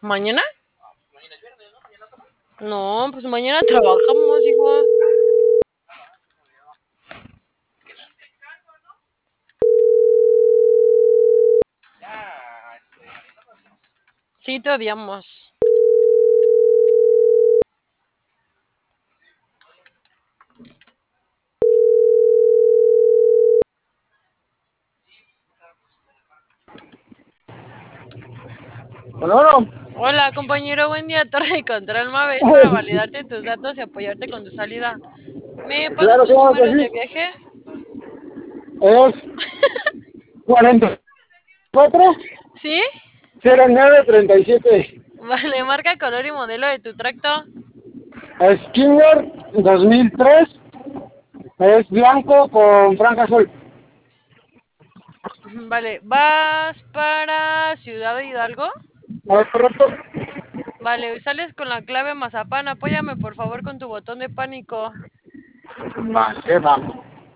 ¿Mañana? No, pues mañana trabajamos, hijo. Sí, te odiamos. Bueno, Hola, compañero, buen día. Torre de Control Mave es para validarte tus datos y apoyarte con tu salida. ¿Me pasas claro, tus claro que números de sí. viaje? Es 44 ¿Sí? 0937. Vale, marca, color y modelo de tu tracto. Skinner 2003. Es blanco con franja azul. Vale, ¿vas para Ciudad de Hidalgo? ¿Es correcto? Vale, sales con la clave Mazapán. Apóyame por favor con tu botón de pánico. Vale, vamos.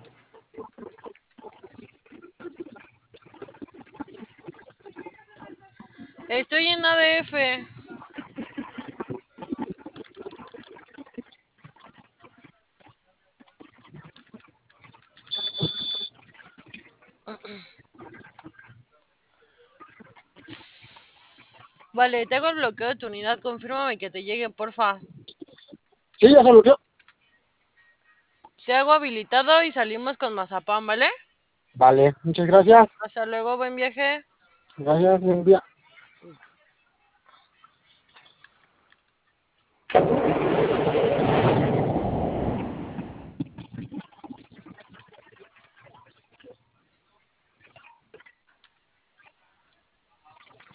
Estoy en ADF. Vale, te hago el bloqueo de tu unidad. Confírmame que te llegue, porfa. Sí, ya se bloqueó. Te hago habilitado y salimos con Mazapán, ¿vale? Vale, muchas gracias. Hasta luego, buen viaje. Gracias, buen día.